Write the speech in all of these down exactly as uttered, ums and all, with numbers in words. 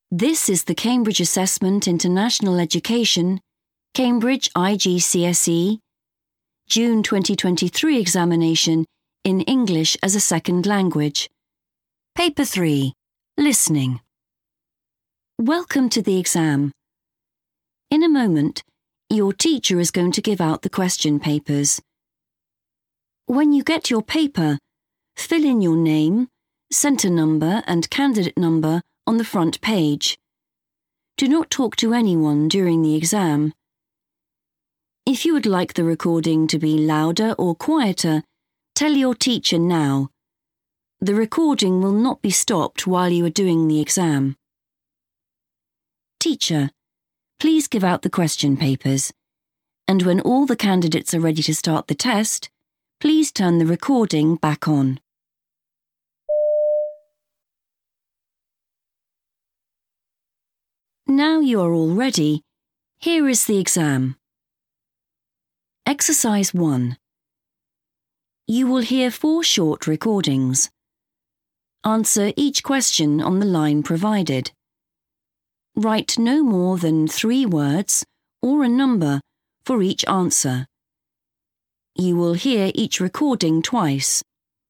This is the Cambridge Assessment International Education, Cambridge I G C S E, June twenty twenty-three examination in English as a Second Language. Paper three, Listening. Welcome to the exam. In a moment, your teacher is going to give out the question papers. When you get your paper, fill in your name, centre number and candidate number on the front page. Do not talk to anyone during the exam. If you would like the recording to be louder or quieter, tell your teacher now. The recording will not be stopped while you are doing the exam. Teacher, please give out the question papers, and when all the candidates are ready to start the test, please turn the recording back on. Now you are all ready, here is the exam. Exercise one. You will hear four short recordings. Answer each question on the line provided. Write no more than three words or a number for each answer. You will hear each recording twice.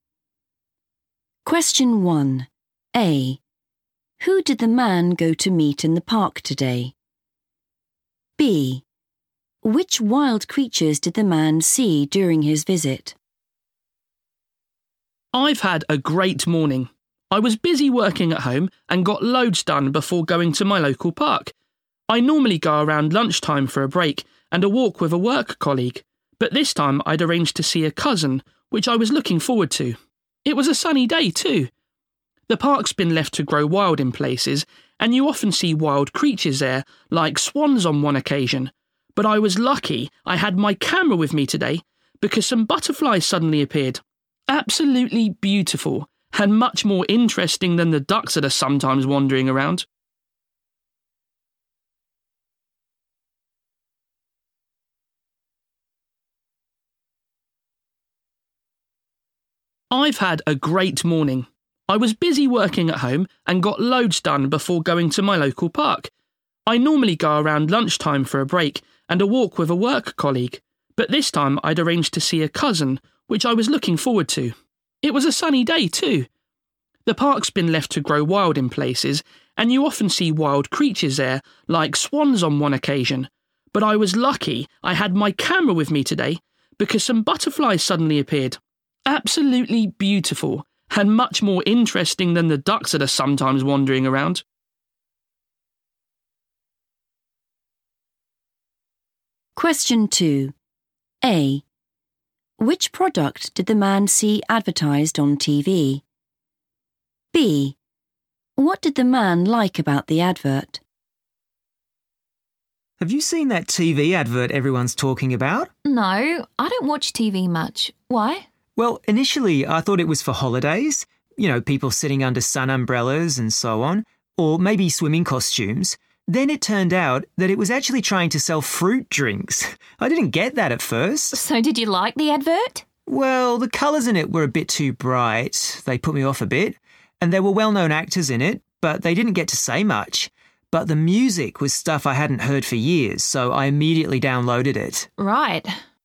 Question one. A. Who did the man go to meet in the park today? B. Which wild creatures did the man see during his visit? I've had a great morning. I was busy working at home and got loads done before going to my local park. I normally go around lunchtime for a break and a walk with a work colleague, but this time I'd arranged to see a cousin, which I was looking forward to. It was a sunny day too. The park's been left to grow wild in places, and you often see wild creatures there, like swans on one occasion. But I was lucky I had my camera with me today because some butterflies suddenly appeared. Absolutely beautiful, and much more interesting than the ducks that are sometimes wandering around. I've had a great morning. I was busy working at home and got loads done before going to my local park. I normally go around lunchtime for a break and a walk with a work colleague, but this time I'd arranged to see a cousin, which I was looking forward to. It was a sunny day too. The park's been left to grow wild in places, and you often see wild creatures there, like swans on one occasion. But I was lucky I had my camera with me today because some butterflies suddenly appeared. Absolutely beautiful, and much more interesting than the ducks that are sometimes wandering around. Question two. A. Which product did the man see advertised on T V? B. What did the man like about the advert? Have you seen that T V advert everyone's talking about? No, I don't watch T V much. Why? Well, initially I thought it was for holidays, you know, people sitting under sun umbrellas and so on, or maybe swimming costumes. Then it turned out that it was actually trying to sell fruit drinks. I didn't get that at first. So did you like the advert? Well, the colours in it were a bit too bright. They put me off a bit. And there were well-known actors in it, but they didn't get to say much. But the music was stuff I hadn't heard for years, so I immediately downloaded it. Right.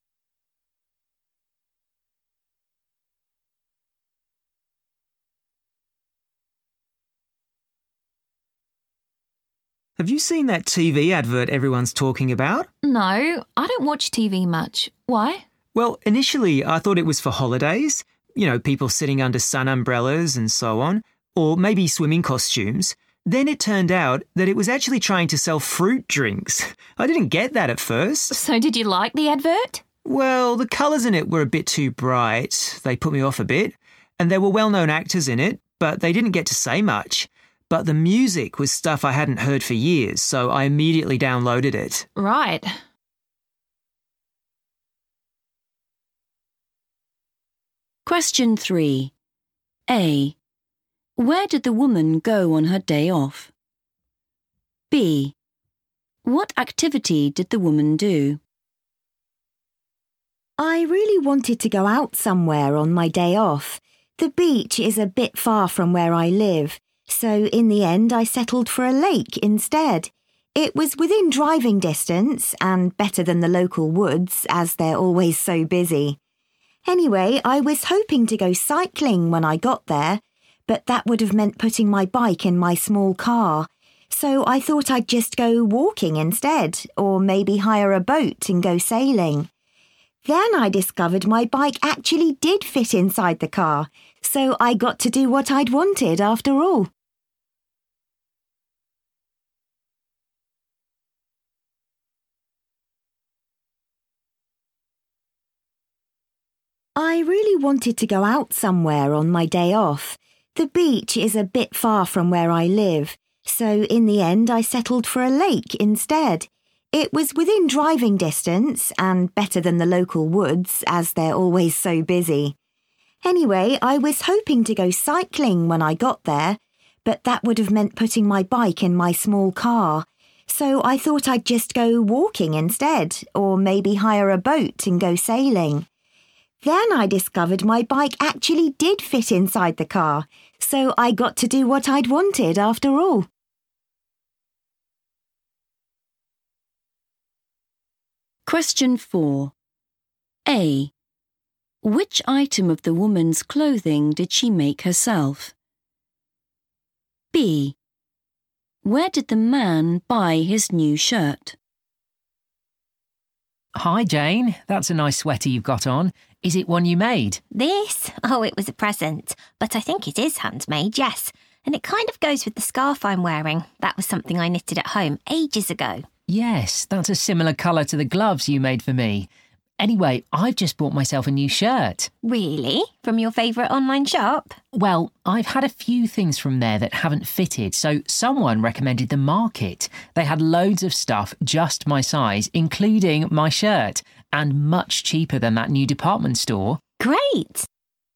Have you seen that T V advert everyone's talking about? No, I don't watch T V much. Why? Well, initially I thought it was for holidays, you know, people sitting under sun umbrellas and so on, or maybe swimming costumes. Then it turned out that it was actually trying to sell fruit drinks. I didn't get that at first. So did you like the advert? Well, the colours in it were a bit too bright. They put me off a bit. And there were well-known actors in it, but they didn't get to say much. But the music was stuff I hadn't heard for years, so I immediately downloaded it. Right. Question three. A. Where did the woman go on her day off? B. What activity did the woman do? I really wanted to go out somewhere on my day off. The beach is a bit far from where I live, So in the end, I settled for a lake instead. It was within driving distance and better than the local woods, as they're always so busy. Anyway, I was hoping to go cycling when I got there, but that would have meant putting my bike in my small car. So I thought I'd just go walking instead, or maybe hire a boat and go sailing. Then I discovered my bike actually did fit inside the car, so I got to do what I'd wanted after all. I really wanted to go out somewhere on my day off. The beach is a bit far from where I live, so in the end I settled for a lake instead. It was within driving distance and better than the local woods, as they're always so busy. Anyway, I was hoping to go cycling when I got there, but that would have meant putting my bike in my small car. So I thought I'd just go walking instead, or maybe hire a boat and go sailing. Then I discovered my bike actually did fit inside the car, so I got to do what I'd wanted after all. Question four. A. Which item of the woman's clothing did she make herself? B. Where did the man buy his new shirt? Hi, Jane. That's a nice sweater you've got on. Is it one you made? This? Oh, it was a present. But I think it is handmade, yes. And it kind of goes with the scarf I'm wearing. That was something I knitted at home ages ago. Yes, that's a similar colour to the gloves you made for me. Anyway, I've just bought myself a new shirt. Really? From your favourite online shop? Well, I've had a few things from there that haven't fitted, so someone recommended the Market. They had loads of stuff just my size, including my shirt, and much cheaper than that new department store. Great!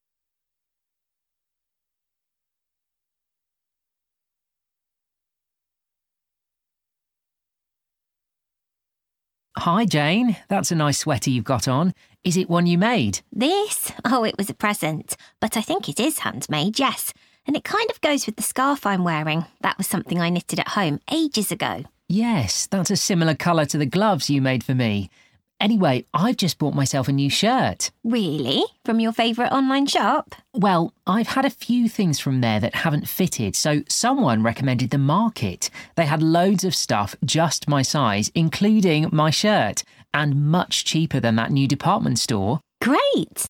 Hi, Jane. That's a nice sweater you've got on. Is it one you made? This? Oh, it was a present. But I think it is handmade, yes. And it kind of goes with the scarf I'm wearing. That was something I knitted at home ages ago. Yes, that's a similar colour to the gloves you made for me. Anyway, I've just bought myself a new shirt. Really? From your favourite online shop? Well, I've had a few things from there that haven't fitted, so someone recommended the Market. They had loads of stuff just my size, including my shirt, and much cheaper than that new department store. Great!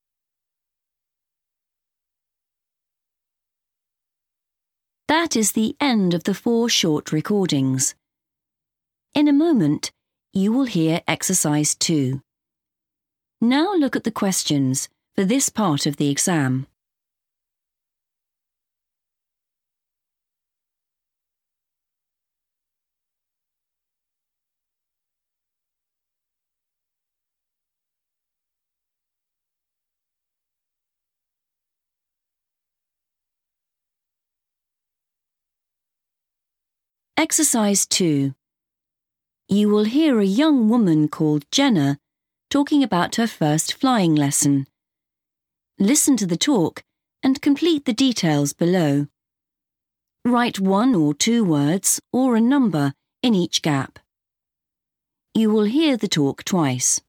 That is the end of the four short recordings. In a moment, you will hear exercise two. Now look at the questions for this part of the exam. Exercise two. You will hear a young woman called Jenna talking about her first flying lesson. Listen to the talk and complete the details below. Write one or two words or a number in each gap. You will hear the talk twice.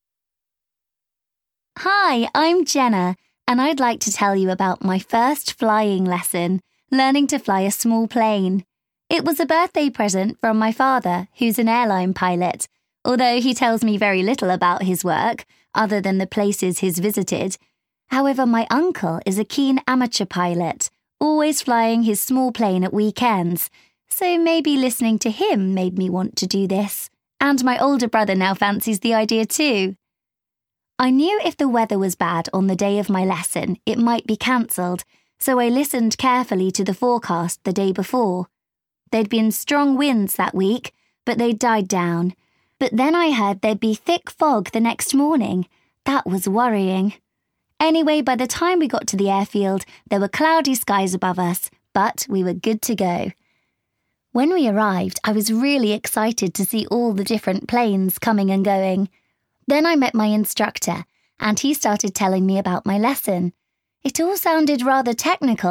Hi, I'm Jenna, and I'd like to tell you about my first flying lesson, learning to fly a small plane. It was a birthday present from my father, who's an airline pilot, although he tells me very little about his work, other than the places he's visited. However, my uncle is a keen amateur pilot, always flying his small plane at weekends, so maybe listening to him made me want to do this. And my older brother now fancies the idea too. I knew if the weather was bad on the day of my lesson, it might be cancelled, so I listened carefully to the forecast the day before. There'd been strong winds that week, but they'd died down. But then I heard there'd be thick fog the next morning. That was worrying. Anyway, by the time we got to the airfield, there were cloudy skies above us, but we were good to go. When we arrived, I was really excited to see all the different planes coming and going. Then I met my instructor, and he started telling me about my lesson. It all sounded rather technical,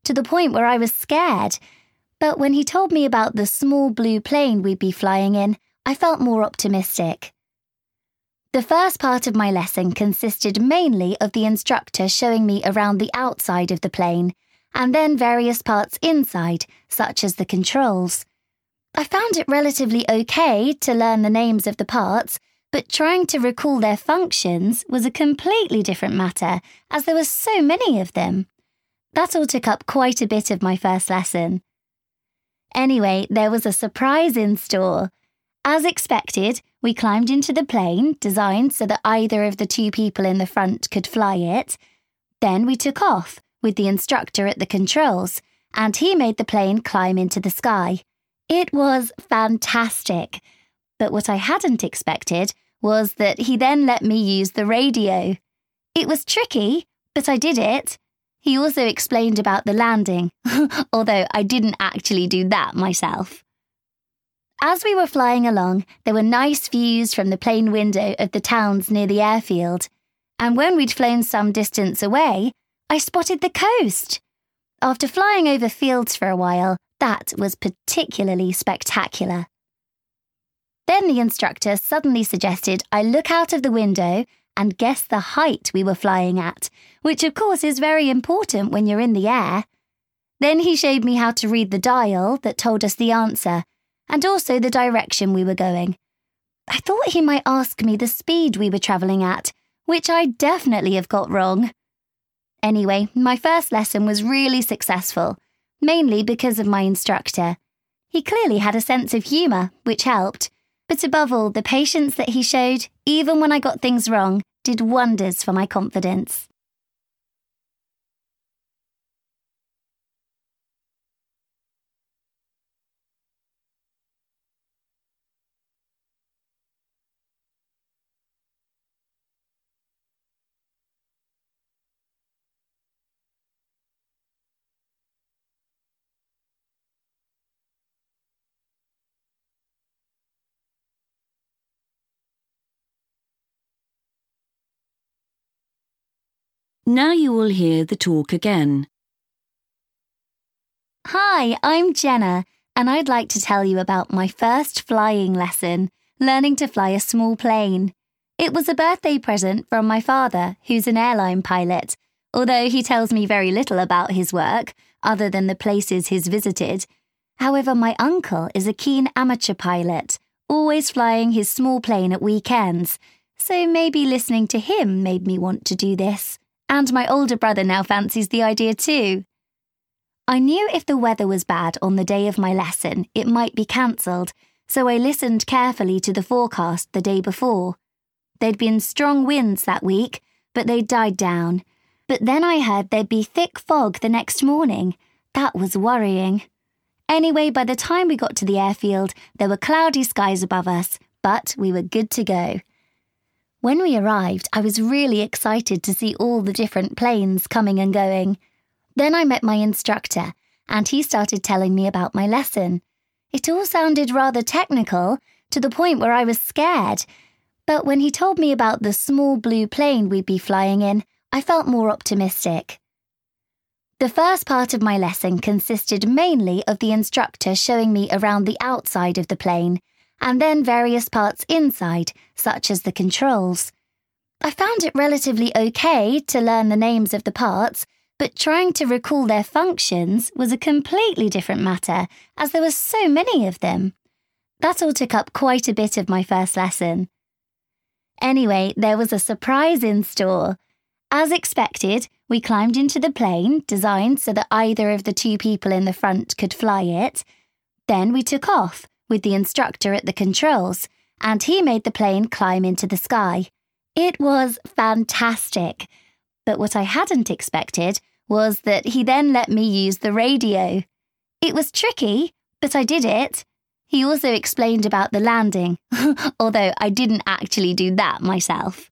to the point where I was scared. But when he told me about the small blue plane we'd be flying in, I felt more optimistic. The first part of my lesson consisted mainly of the instructor showing me around the outside of the plane, and then various parts inside, such as the controls. I found it relatively okay to learn the names of the parts, but trying to recall their functions was a completely different matter, as there were so many of them. That all took up quite a bit of my first lesson. Anyway, there was a surprise in store. As expected, we climbed into the plane, designed so that either of the two people in the front could fly it. Then we took off, with the instructor at the controls, and he made the plane climb into the sky. It was fantastic. But what I hadn't expected was that he then let me use the radio. It was tricky, but I did it. He also explained about the landing, although I didn't actually do that myself. As we were flying along, there were nice views from the plane window of the towns near the airfield, and when we'd flown some distance away, I spotted the coast. After flying over fields for a while, that was particularly spectacular. Then the instructor suddenly suggested I look out of the window and guess the height we were flying at, which of course is very important when you're in the air. Then he showed me how to read the dial that told us the answer, and also the direction we were going. I thought he might ask me the speed we were travelling at, which I definitely have got wrong. Anyway, my first lesson was really successful, mainly because of my instructor. He clearly had a sense of humour, which helped, but above all, the patience that he showed, even when I got things wrong, did wonders for my confidence. Now you will hear the talk again. Hi, I'm Jenna, and I'd like to tell you about my first flying lesson, learning to fly a small plane. It was a birthday present from my father, who's an airline pilot, although he tells me very little about his work, other than the places he's visited. However, my uncle is a keen amateur pilot, always flying his small plane at weekends, so maybe listening to him made me want to do this. And my older brother now fancies the idea too. I knew if the weather was bad on the day of my lesson, it might be cancelled, so I listened carefully to the forecast the day before. There'd been strong winds that week, but they'd died down. But then I heard there'd be thick fog the next morning. That was worrying. Anyway, by the time we got to the airfield, there were cloudy skies above us, but we were good to go. When we arrived, I was really excited to see all the different planes coming and going. Then I met my instructor, and he started telling me about my lesson. It all sounded rather technical, to the point where I was scared. But when he told me about the small blue plane we'd be flying in, I felt more optimistic. The first part of my lesson consisted mainly of the instructor showing me around the outside of the plane, and then various parts inside, such as the controls. I found it relatively okay to learn the names of the parts, but trying to recall their functions was a completely different matter, as there were so many of them. That all took up quite a bit of my first lesson. Anyway, there was a surprise in store. As expected, we climbed into the plane, designed so that either of the two people in the front could fly it. Then we took off, with the instructor at the controls, and he made the plane climb into the sky. It was fantastic. But what I hadn't expected was that he then let me use the radio. It was tricky, but I did it. He also explained about the landing, although I didn't actually do that myself.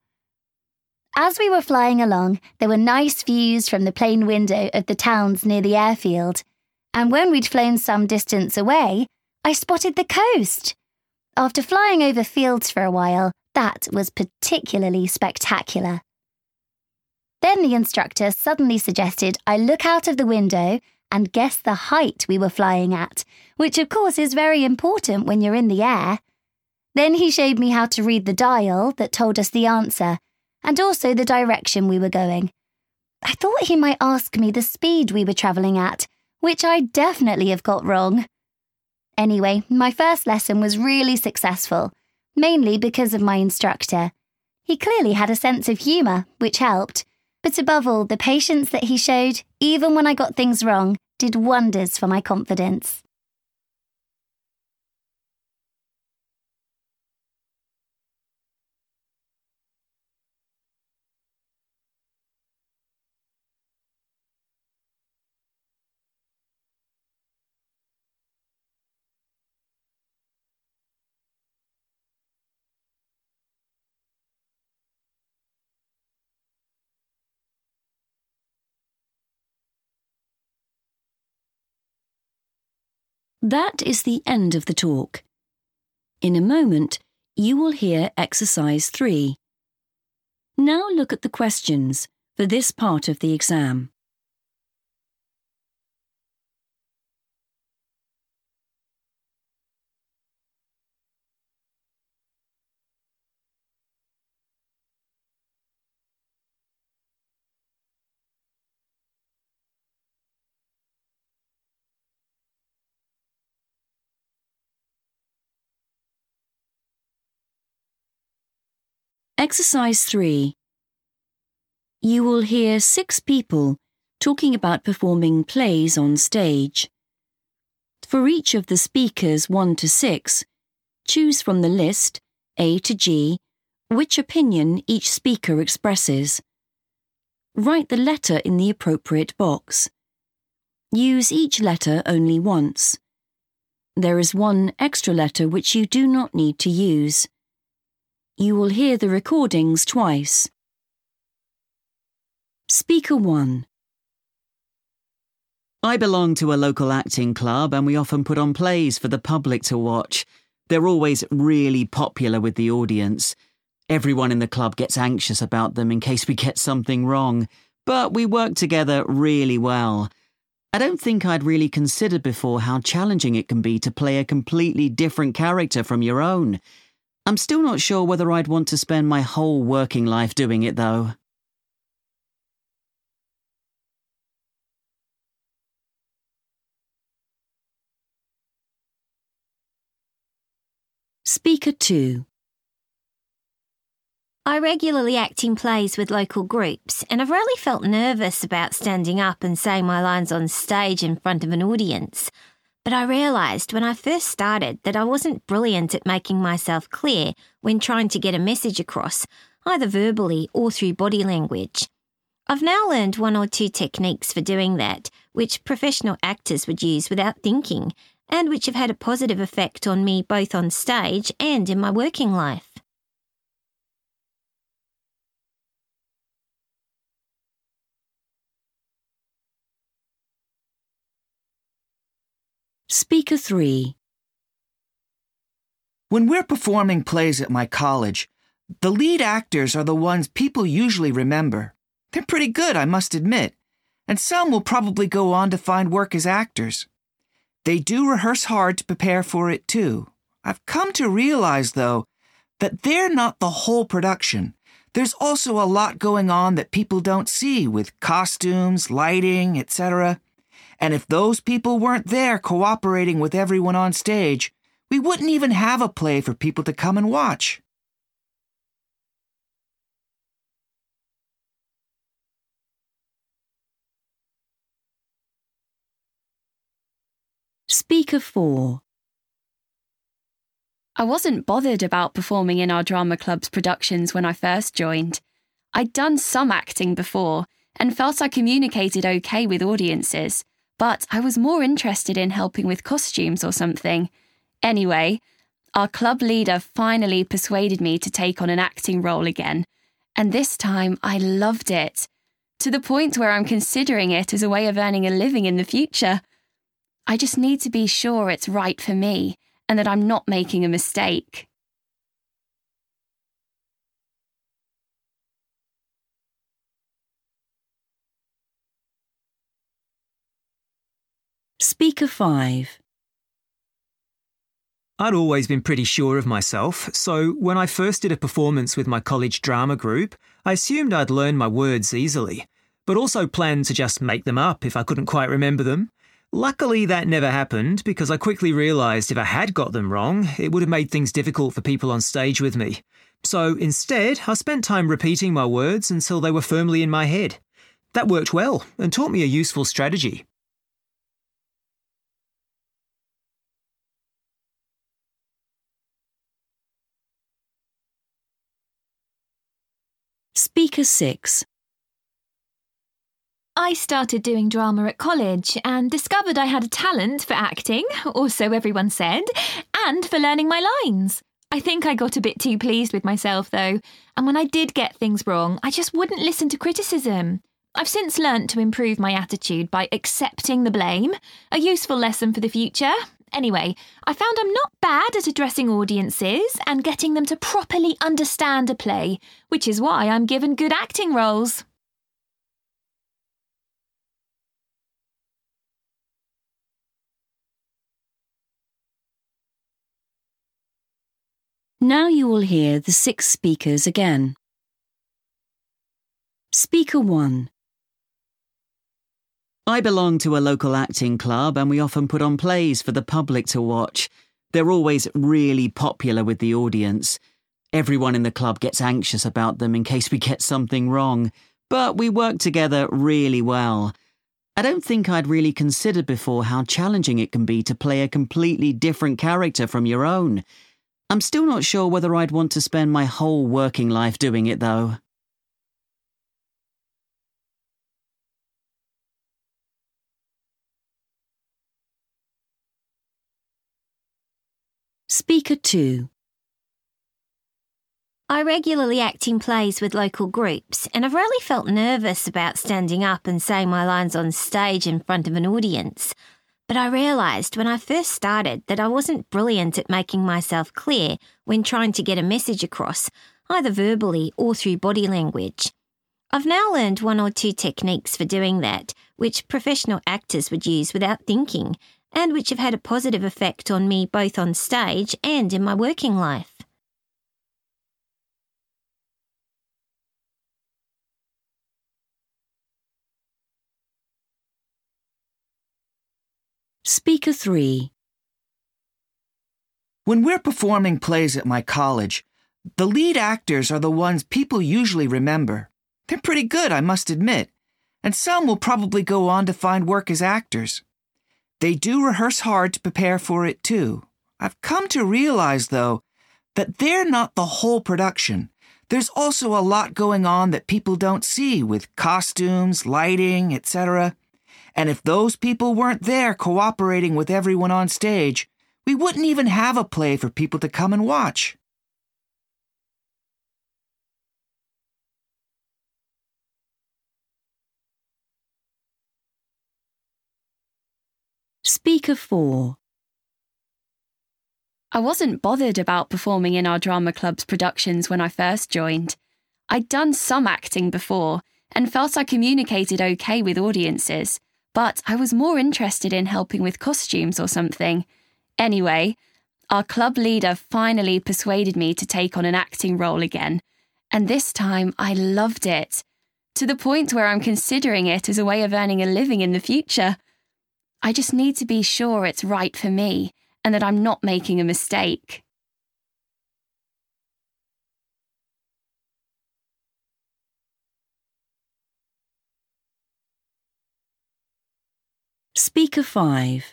As we were flying along, there were nice views from the plane window of the towns near the airfield, and when we'd flown some distance away, I spotted the coast. After flying over fields for a while, that was particularly spectacular. Then the instructor suddenly suggested I look out of the window and guess the height we were flying at, which of course is very important when you're in the air. Then he showed me how to read the dial that told us the answer, and also the direction we were going. I thought he might ask me the speed we were travelling at, which I definitely have got wrong. Anyway, my first lesson was really successful, mainly because of my instructor. He clearly had a sense of humour, which helped, but above all, the patience that he showed, even when I got things wrong, did wonders for my confidence. That is the end of the talk. In a moment, you will hear exercise three. Now look at the questions for this part of the exam. Exercise three. You will hear six people talking about performing plays on stage. For each of the speakers one to six, choose from the list, A to G, which opinion each speaker expresses. Write the letter in the appropriate box. Use each letter only once. There is one extra letter which you do not need to use. You will hear the recordings twice. Speaker one. I belong to a local acting club and we often put on plays for the public to watch. They're always really popular with the audience. Everyone in the club gets anxious about them in case we get something wrong, but we work together really well. I don't think I'd really considered before how challenging it can be to play a completely different character from your own. I'm still not sure whether I'd want to spend my whole working life doing it, though. Speaker two. I regularly act in plays with local groups, and I've really felt nervous about standing up and saying my lines on stage in front of an audience. But I realised when I first started that I wasn't brilliant at making myself clear when trying to get a message across, either verbally or through body language. I've now learned one or two techniques for doing that, which professional actors would use without thinking, and which have had a positive effect on me both on stage and in my working life. Speaker three. When we're performing plays at my college, the lead actors are the ones people usually remember. They're pretty good, I must admit, and some will probably go on to find work as actors. They do rehearse hard to prepare for it too. I've come to realize, though, that they're not the whole production. There's also a lot going on that people don't see with costumes, lighting, et cetera. And if those people weren't there cooperating with everyone on stage, we wouldn't even have a play for people to come and watch. Speaker four. I wasn't bothered about performing in our drama club's productions when I first joined. I'd done some acting before and felt I communicated okay with audiences, but I was more interested in helping with costumes or something. Anyway, our club leader finally persuaded me to take on an acting role again, and this time I loved it, to the point where I'm considering it as a way of earning a living in the future. I just need to be sure it's right for me and that I'm not making a mistake. Speaker five. I'd always been pretty sure of myself, so when I first did a performance with my college drama group, I assumed I'd learn my words easily, but also planned to just make them up if I couldn't quite remember them. Luckily, that never happened because I quickly realised if I had got them wrong, it would have made things difficult for people on stage with me. So instead, I spent time repeating my words until they were firmly in my head. That worked well and taught me a useful strategy. Speaker six. I started doing drama at college and discovered I had a talent for acting, or so everyone said, and for learning my lines. I think I got a bit too pleased with myself, though, and when I did get things wrong, I just wouldn't listen to criticism. I've since learnt to improve my attitude by accepting the blame, a useful lesson for the future. Anyway, I found I'm not bad at addressing audiences and getting them to properly understand a play, which is why I'm given good acting roles. Now you will hear the six speakers again. Speaker one. I belong to a local acting club and we often put on plays for the public to watch. They're always really popular with the audience. Everyone in the club gets anxious about them in case we get something wrong, but we work together really well. I don't think I'd really considered before how challenging it can be to play a completely different character from your own. I'm still not sure whether I'd want to spend my whole working life doing it, though. Speaker two. I regularly act in plays with local groups, and I've rarely felt nervous about standing up and saying my lines on stage in front of an audience. But I realised when I first started that I wasn't brilliant at making myself clear when trying to get a message across, either verbally or through body language. I've now learned one or two techniques for doing that, which professional actors would use without thinking, and which have had a positive effect on me both on stage and in my working life. Speaker three. When we're performing plays at my college, the lead actors are the ones people usually remember. They're pretty good, I must admit, and some will probably go on to find work as actors. They do rehearse hard to prepare for it, too. I've come to realize, though, that they're not the whole production. There's also a lot going on that people don't see with costumes, lighting, et cetera. And if those people weren't there cooperating with everyone on stage, we wouldn't even have a play for people to come and watch. Speaker four. I wasn't bothered about performing in our drama club's productions when I first joined. I'd done some acting before and felt I communicated okay with audiences, but I was more interested in helping with costumes or something. Anyway, our club leader finally persuaded me to take on an acting role again, and this time I loved it, to the point where I'm considering it as a way of earning a living in the future. I just need to be sure it's right for me and that I'm not making a mistake. Speaker five.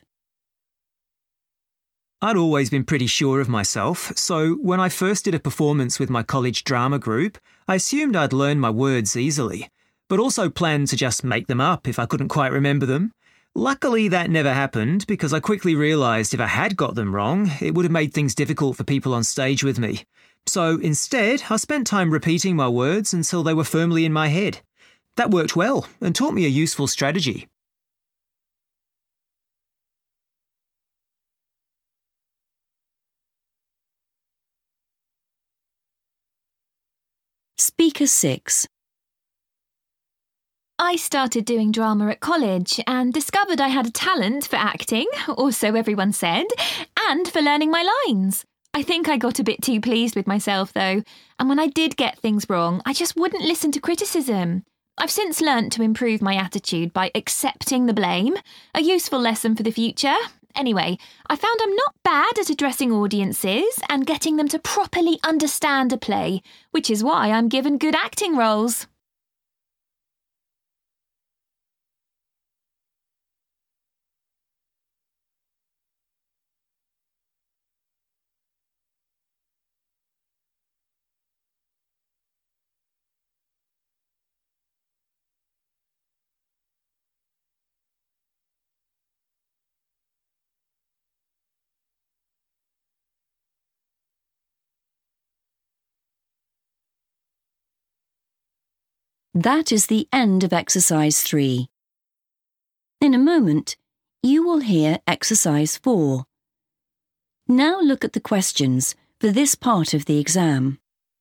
I'd always been pretty sure of myself, so when I first did a performance with my college drama group, I assumed I'd learn my words easily, but also planned to just make them up if I couldn't quite remember them. Luckily, that never happened because I quickly realised if I had got them wrong, it would have made things difficult for people on stage with me. So instead, I spent time repeating my words until they were firmly in my head. That worked well and taught me a useful strategy. Speaker six. I started doing drama at college and discovered I had a talent for acting, or so everyone said, and for learning my lines. I think I got a bit too pleased with myself, though, and when I did get things wrong, I just wouldn't listen to criticism. I've since learnt to improve my attitude by accepting the blame, a useful lesson for the future. Anyway, I found I'm not bad at addressing audiences and getting them to properly understand a play, which is why I'm given good acting roles. That is the end of exercise three. In a moment, you will hear exercise four. Now look at the questions for this part of the exam.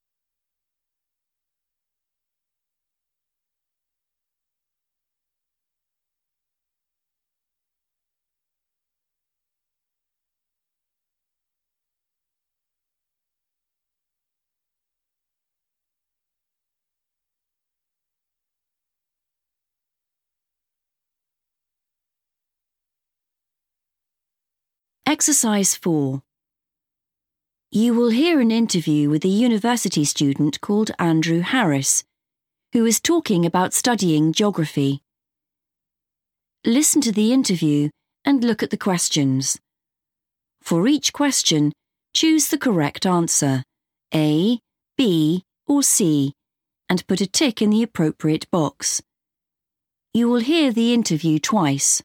Exercise four. You will hear an interview with a university student called Andrew Harris, who is talking about studying geography. Listen to the interview and look at the questions. For each question, choose the correct answer, A, B, or C, and put a tick in the appropriate box. You will hear the interview twice.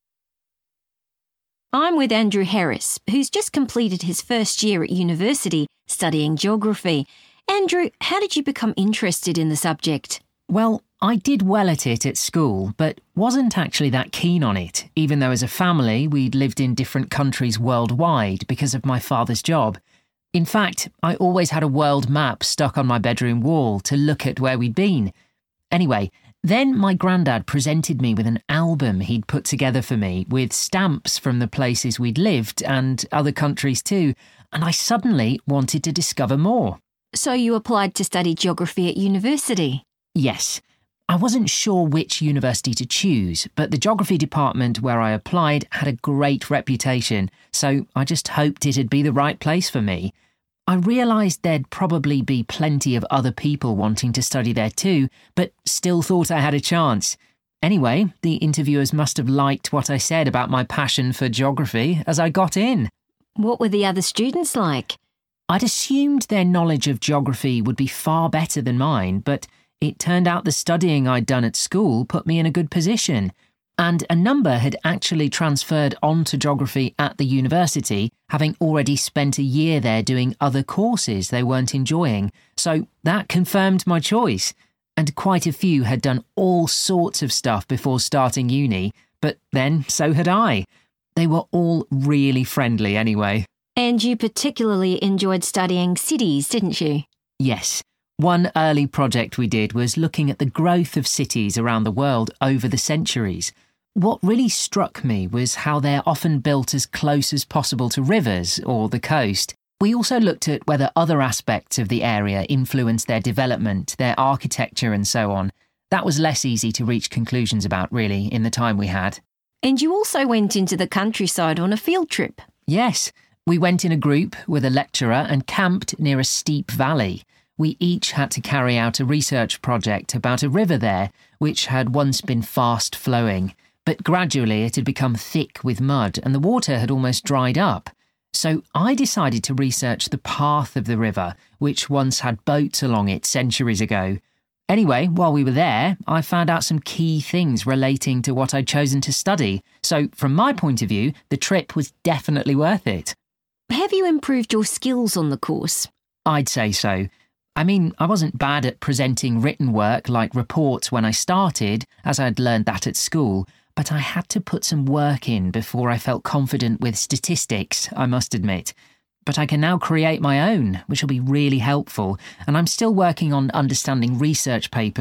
I'm with Andrew Harris, who's just completed his first year at university studying geography. Andrew, how did you become interested in the subject? Well, I did well at it at school, but wasn't actually that keen on it, even though as a family we'd lived in different countries worldwide because of my father's job. In fact, I always had a world map stuck on my bedroom wall to look at where we'd been. Anyway, then my granddad presented me with an album he'd put together for me with stamps from the places we'd lived and other countries too, and I suddenly wanted to discover more. So you applied to study geography at university? Yes. I wasn't sure which university to choose, but the geography department where I applied had a great reputation, so I just hoped it'd be the right place for me. I realised there'd probably be plenty of other people wanting to study there too, but still thought I had a chance. Anyway, the interviewers must have liked what I said about my passion for geography as I got in. What were the other students like? I'd assumed their knowledge of geography would be far better than mine, but it turned out the studying I'd done at school put me in a good position. And a number had actually transferred on to geography at the university, having already spent a year there doing other courses they weren't enjoying. So that confirmed my choice. And quite a few had done all sorts of stuff before starting uni, but then so had I. They were all really friendly anyway. And you particularly enjoyed studying cities, didn't you? Yes. One early project we did was looking at the growth of cities around the world over the centuries. What really struck me was how they're often built as close as possible to rivers or the coast. We also looked at whether other aspects of the area influenced their development, their architecture and so on. That was less easy to reach conclusions about, really, in the time we had. And you also went into the countryside on a field trip? Yes. We went in a group with a lecturer and camped near a steep valley. We each had to carry out a research project about a river there, which had once been fast flowing. But gradually it had become thick with mud and the water had almost dried up. So I decided to research the path of the river, which once had boats along it centuries ago. Anyway, while we were there, I found out some key things relating to what I'd chosen to study. So from my point of view, the trip was definitely worth it. Have you improved your skills on the course? I'd say so. I mean, I wasn't bad at presenting written work like reports when I started, as I'd learned that at school, but I had to put some work in before I felt confident with statistics, I must admit. But I can now create my own, which will be really helpful, and I'm still working on understanding research papers.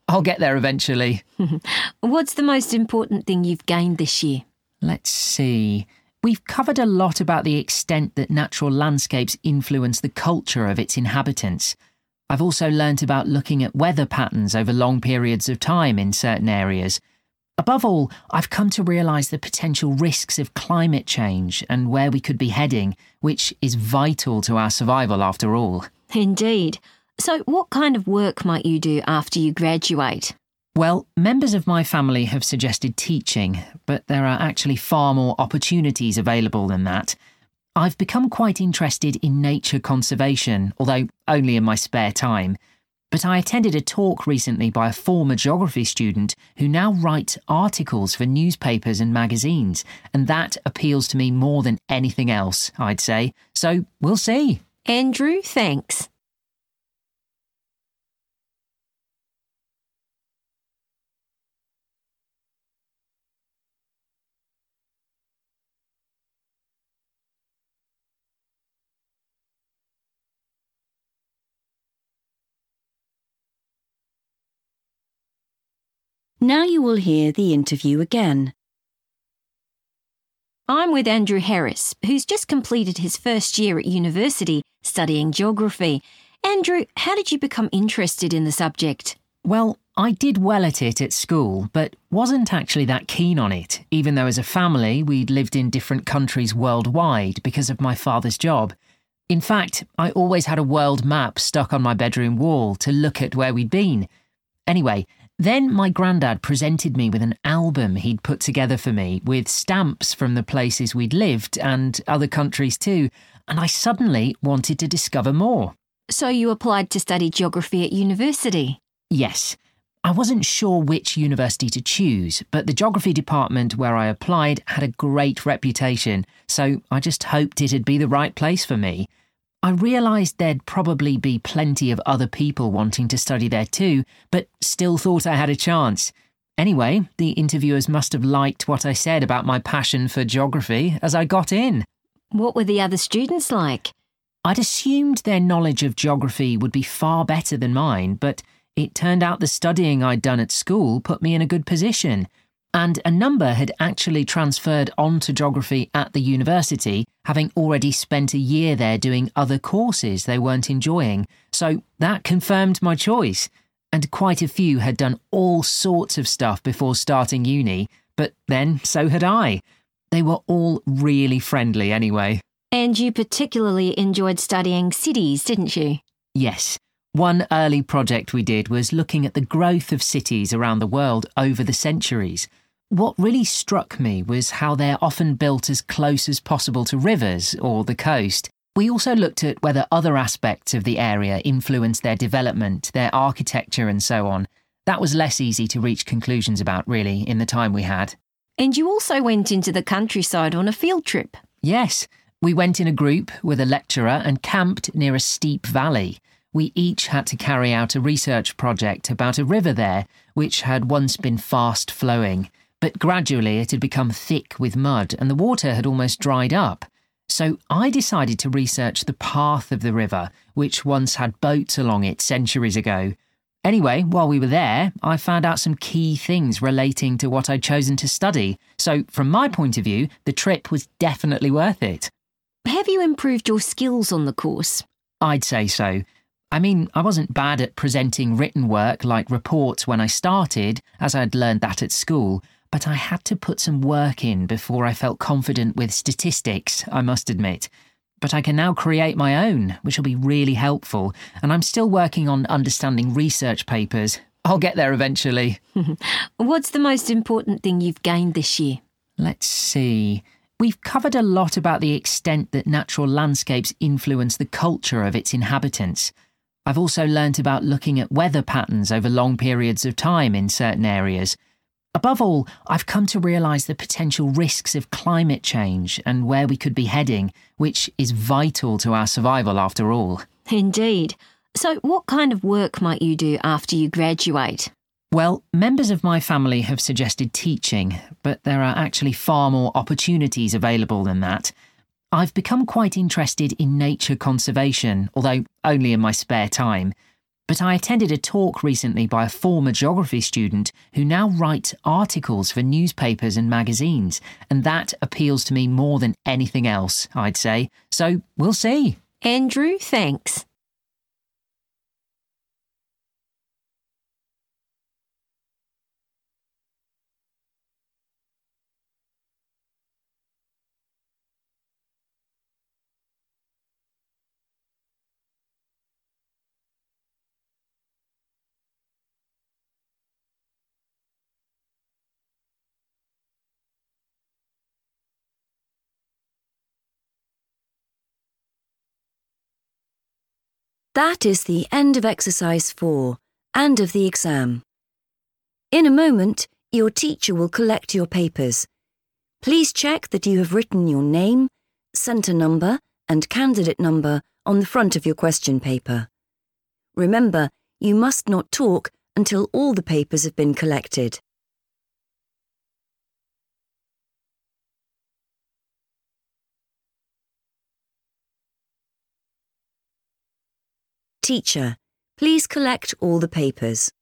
I'll get there eventually. What's the most important thing you've gained this year? Let's see. We've covered a lot about the extent that natural landscapes influence the culture of its inhabitants. I've also learnt about looking at weather patterns over long periods of time in certain areas. Above all, I've come to realise the potential risks of climate change and where we could be heading, which is vital to our survival after all. Indeed. So what kind of work might you do after you graduate? Well, members of my family have suggested teaching, but there are actually far more opportunities available than that. I've become quite interested in nature conservation, although only in my spare time. But I attended a talk recently by a former geography student who now writes articles for newspapers and magazines, and that appeals to me more than anything else, I'd say. So we'll see. Andrew, thanks. Now you will hear the interview again. I'm with Andrew Harris, who's just completed his first year at university studying geography. Andrew, how did you become interested in the subject? Well, I did well at it at school, but wasn't actually that keen on it, even though as a family we'd lived in different countries worldwide because of my father's job. In fact, I always had a world map stuck on my bedroom wall to look at where we'd been. Anyway, then my granddad presented me with an album he'd put together for me with stamps from the places we'd lived and other countries too, and I suddenly wanted to discover more. So you applied to study geography at university? Yes. I wasn't sure which university to choose, but the geography department where I applied had a great reputation, so I just hoped it'd be the right place for me. I realised there'd probably be plenty of other people wanting to study there too, but still thought I had a chance. Anyway, the interviewers must have liked what I said about my passion for geography as I got in. What were the other students like? I'd assumed their knowledge of geography would be far better than mine, but it turned out the studying I'd done at school put me in a good position. And a number had actually transferred on to geography at the university, having already spent a year there doing other courses they weren't enjoying. So that confirmed my choice. And quite a few had done all sorts of stuff before starting uni, but then so had I. They were all really friendly anyway. And you particularly enjoyed studying cities, didn't you? Yes. One early project we did was looking at the growth of cities around the world over the centuries. What really struck me was how they're often built as close as possible to rivers or the coast. We also looked at whether other aspects of the area influenced their development, their architecture and so on. That was less easy to reach conclusions about, really, in the time we had. And you also went into the countryside on a field trip? Yes. We went in a group with a lecturer and camped near a steep valley. We each had to carry out a research project about a river there, which had once been fast flowing. But gradually it had become thick with mud and the water had almost dried up. So I decided to research the path of the river, which once had boats along it centuries ago. Anyway, while we were there, I found out some key things relating to what I'd chosen to study. So from my point of view, the trip was definitely worth it. Have you improved your skills on the course? I'd say so. I mean, I wasn't bad at presenting written work like reports when I started, as I'd learned that at school, but I had to put some work in before I felt confident with statistics, I must admit. But I can now create my own, which will be really helpful, and I'm still working on understanding research papers. I'll get there eventually. What's the most important thing you've gained this year? Let's see. We've covered a lot about the extent that natural landscapes influence the culture of its inhabitants. I've also learnt about looking at weather patterns over long periods of time in certain areas. Above all, I've come to realise the potential risks of climate change and where we could be heading, which is vital to our survival after all. Indeed. So what kind of work might you do after you graduate? Well, members of my family have suggested teaching, but there are actually far more opportunities available than that. I've become quite interested in nature conservation, although only in my spare time. but I attended a talk recently by a former geography student who now writes articles for newspapers and magazines, and that appeals to me more than anything else, I'd say. So we'll see. Andrew, thanks. That is the end of exercise four and of the exam. In a moment, your teacher will collect your papers. Please check that you have written your name, centre number and candidate number on the front of your question paper. Remember, you must not talk until all the papers have been collected. Teacher, please collect all the papers.